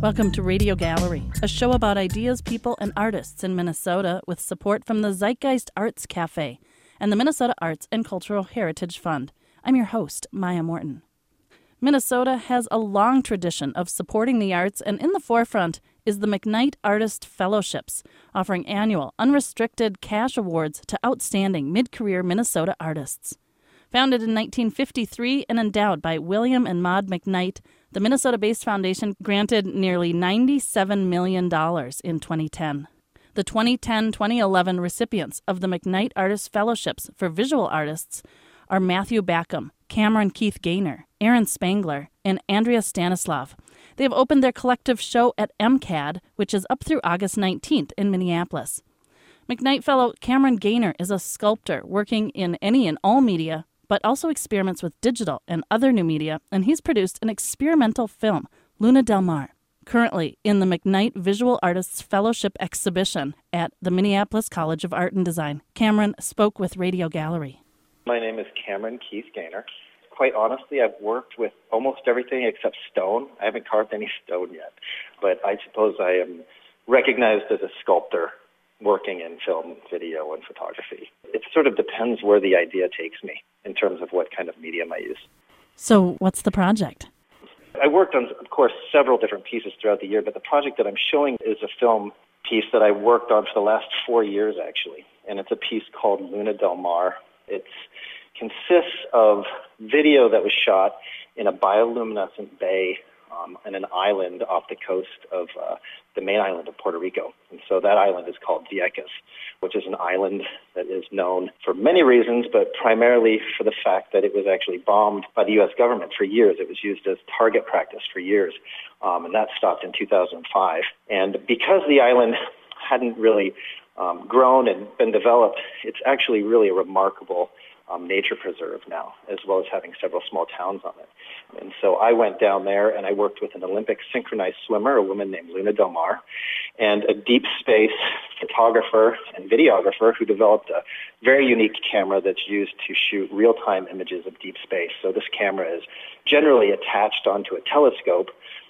Welcome to Radio Gallery, a show about ideas, people, and artists in Minnesota with support from the Zeitgeist Arts Cafe and the Minnesota Arts and Cultural Heritage Fund. I'm your host, Maya Morton. Minnesota has a long tradition of supporting the arts, and in the forefront is the McKnight Artist Fellowships, offering annual, unrestricted cash awards to outstanding mid-career Minnesota artists. Founded in 1953 and endowed by William and Maud McKnight, the Minnesota-based foundation granted nearly $97 million in 2010. The 2010-2011 recipients of the McKnight Artist Fellowships for visual artists are Matthew Backham, Cameron Keith Gaynor, Aaron Spangler, and Andrea Stanislav. They have opened their collective show at MCAD, which is up through August 19th in Minneapolis. McKnight Fellow Cameron Gaynor is a sculptor working in any and all media, but also experiments with digital and other new media, and he's produced an experimental film, Luna Del Mar, currently in the McKnight Visual Artists Fellowship exhibition at the Minneapolis College of Art and Design. Cameron spoke with Radio Gallery. My name is Cameron Keith Gaynor. Quite honestly, I've worked with almost everything except stone. I haven't carved any stone yet, but I suppose I am recognized as a sculptor working in film, video, and photography. It sort of depends where the idea takes me in terms of what kind of medium I use. So what's the project? I worked on, of course, several different pieces throughout the year, but the project that I'm showing is a film piece that I worked on for the last 4 years, actually, and it's a piece called Luna Del Mar. It consists of video that was shot in a bioluminescent bay in an island off the coast of the main island of Puerto Rico. And so that island is called Vieques, which is an island that is known for many reasons, but primarily for the fact that it was actually bombed by the U.S. government for years. It was used as target practice for years, and that stopped in 2005. And because the island hadn't really grown and been developed, it's actually really a remarkable nature preserve now, as well as having several small towns on it. And so I went down there and I worked with an Olympic synchronized swimmer, a woman named Luna Del Mar, and a deep space photographer and videographer who developed a very unique camera that's used to shoot real-time images of deep space. So this camera is generally attached onto a telescope,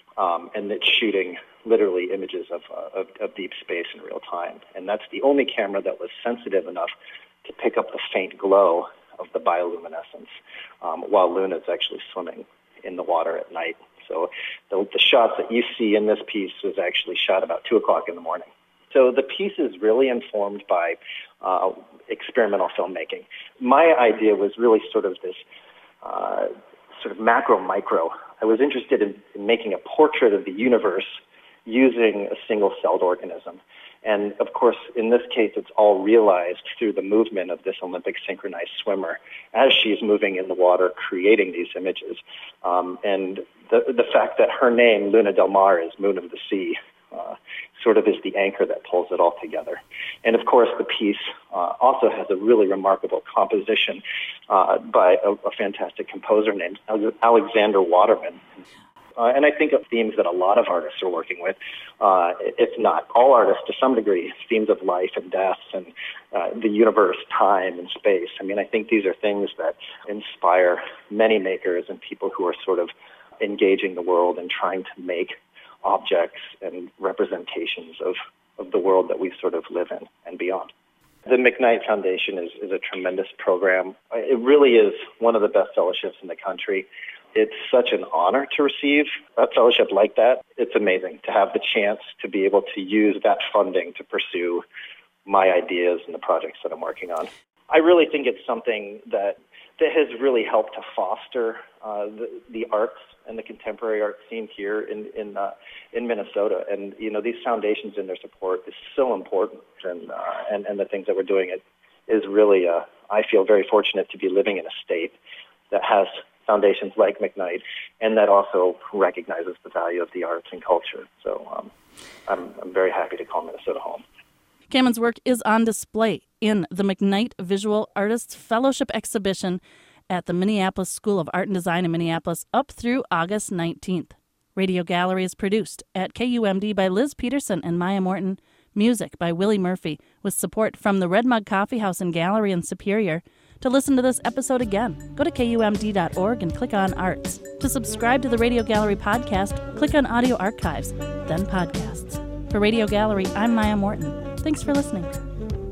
and it's shooting literally images of deep space in real time. And that's the only camera that was sensitive enough to pick up the faint glow of the bioluminescence while Luna's actually swimming in the water at night. So the shots that you see in this piece was actually shot about 2 o'clock in the morning. So the piece is really informed by experimental filmmaking. My idea was really sort of this sort of macro-micro. I was interested in making a portrait of the universe using a single-celled organism. And, of course, in this case, it's all realized through the movement of this Olympic synchronized swimmer as she's moving in the water, creating these images. And the fact that her name, Luna Del Mar, is Moon of the Sea, sort of is the anchor that pulls it all together. And, of course, the piece also has a really remarkable composition by a fantastic composer named Alexander Waterman. And I think of themes that a lot of artists are working with, if not all artists to some degree, themes of life and death and the universe, time and space. I mean, I think these are things that inspire many makers and people who are sort of engaging the world and trying to make objects and representations of the world that we sort of live in and beyond. The McKnight Foundation is a tremendous program. It really is one of the best fellowships in the country. It's such an honor to receive a fellowship like that. It's amazing to have the chance to be able to use that funding to pursue my ideas and the projects that I'm working on. I really think it's something that has really helped to foster the arts and the contemporary art scene here in Minnesota. And, you know, these foundations and their support is so important. And the things that we're doing, it is really, I feel very fortunate to be living in a state that has foundations like McKnight, and that also recognizes the value of the arts and culture. So I'm very happy to call Minnesota home. Cameron's work is on display in the McKnight Visual Artists Fellowship exhibition at the Minneapolis School of Art and Design in Minneapolis up through August 19th. Radio Gallery is produced at KUMD by Liz Peterson and Maya Morton. Music by Willie Murphy, with support from the Red Mug Coffee House and Gallery in Superior, To listen to this episode again, go to KUMD.org and click on Arts. To subscribe to the Radio Gallery podcast, click on Audio Archives, then Podcasts. For Radio Gallery, I'm Maya Morton. Thanks for listening.